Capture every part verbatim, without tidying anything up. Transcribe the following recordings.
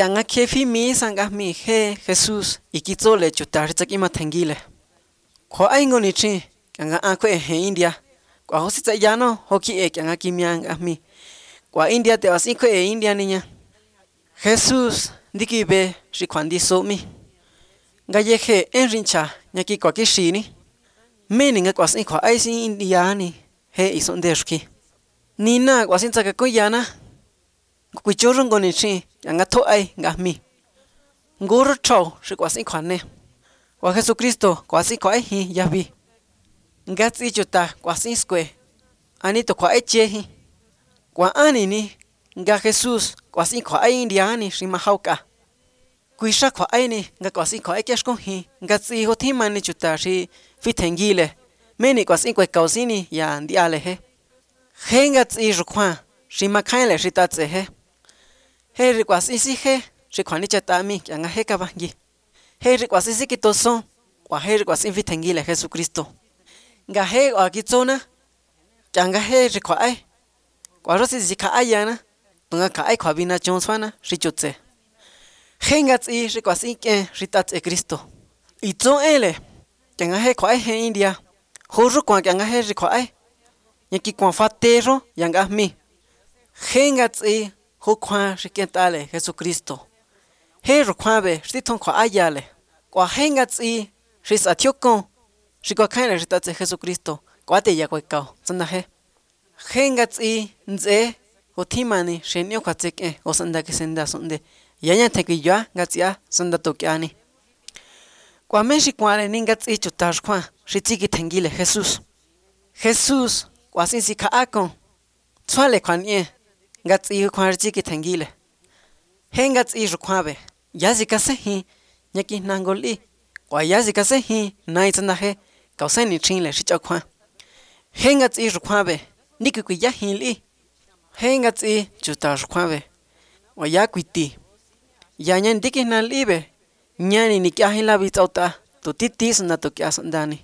Changa kefi mi sanga mi he Jesus ikitsole chutar tsakima thangile. Ko aingo ni chi changa akwe he India. Kwa hosi tsayano hoki e changa kimyanga mi. Kwa India te wasi kwe e India niña. Jesus ndikibe shikwandi so mi. Ngaye he enrincha nyaki kwa kishini. Meni nga kwasi kwa aisi India ni he isondeshki. Nina kwasi tsaka koyana. Kuichorong goni chi changa to ai ngami. Ngoro chau shi kwasi kwane. Wa Jesucristo kwasi kwa hi yabi. Ngatsi chuta kwasi skwe. Ani to kwa echehi. Kwa ani ni nga Jesus kwasi kwa ai indiani shi mahauka. Kuisha kwa ai ni nga kwasi kwa ekeshko hi. Ngatsi hotimani chuta shi fitengile. Meni kwasi kwa kausini ya ndiale he. He ngatsi jukwa shi makaile shi tatse he. He rikwasi si he shi kwani chatami kyanga he kabangi. He rikwasi si kitoso wa he rikwasi fitengile Jesucristo. Nga he wa kitsona kyanga he rikwa ai. Kwa rosi zika ayana tunga ka ai kwa bina chonswana shi chutse. He ngatsi rikwasi ke shi tatse Cristo. Itso ele kyanga he kwa ai he India. Horu kwa kyanga he rikwa ai. Nyaki kwa fatero yanga mi. He ngatsi hukwa shikentale Jesucristo. He rukwabe shitton kwa ayale. Kwa he ngatsi shisatyoko shikwa kaina shitatse Jesucristo. Kwa te ya kwa kao sanda he. He ngatsi nze hotimani shenyo kwa tseke osanda ke senda sonde. Yanya teki ya ngatsia sanda tokiani. Kwa meshi kwa ni ngatsi chutashkwa shitiki tengile Jesus. Jesus kwa sinsi ka ako. Tswale kwa nye. Ngatsi kwa chiki tengile. He ngatsi rukwabe. Yazi kase hi. Nyaki nangoli. Kwa yazi kase hi. Naitsanda he. Kauseni chinle shichakwa. He ngatsi rukwabe. Niki kui ya hili. He ngatsi chuta rukwabe. Wa ya kuiti. Ya nyan diki na libe. Nyani ni kia hila bitauta. Tu titis na tu kia sandani.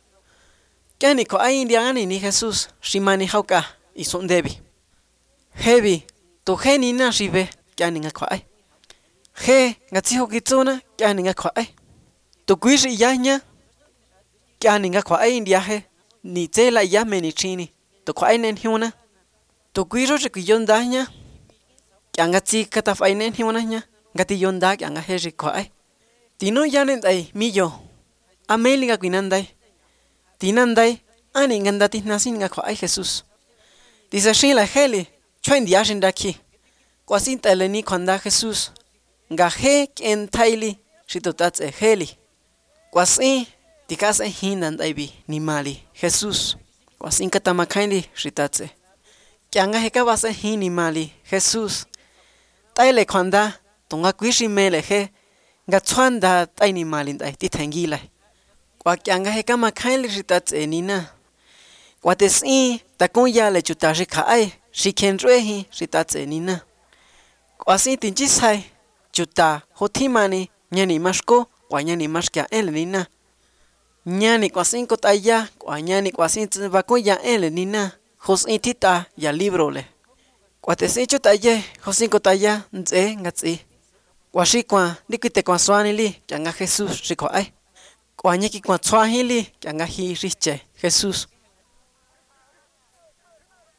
Kiani ko ai indiani ni Jesus. Shimani hauka. Isondebi. Hebi, to he ni na shibe, kya ninga kwa ai. He, ngatsi ho kitsuna, kya ninga kwa ai. To kuishi yanya, kya ninga kwa ai india he, ni tsela ya meni chini, to kwa ai nen hiuna. To kuiro riku yondanya, kya ngatsi kataf ai nen hiuna nya, ngati yonda kya nga he riku kwa ai. Tino yanen dai, miyo, ameli nga kuinandai. Tinandai, ani ngandati nasin nga kwa ai Jesus. Tisa shila heli, Chuen diashin daki. Kwasin taleni kwanda Jesus. Nga he kien taili shitotatse heli. Kwasin tikase hinan daibi ni mali Jesus. Kwasin katamakaili shitatse. Kianga heka base hi ni mali Jesus. Taile kwanda tonga kuishi mele he. Nga chuanda taini mali dai titangila. Kwa kianga heka makaili shitatse nina. Kwa tesi takunya le chutashi kaai. Shikenrehi shitatse nina. Kwasi tinjisai chuta hotimani nyani mashko kwa nyani mashkia ele nina. Nyani kwasin kotaya kwa nyani kwasin tbakoya ele nina. Hosin tita ya libro le. Kwa tesi chutaye hosin kotaya nze ngatsi. Kwa shikwa dikite kwa swanili kyanga Jesus shikwa ai. Kwa nyeki kwa swahili kyanga hi riche Jesus.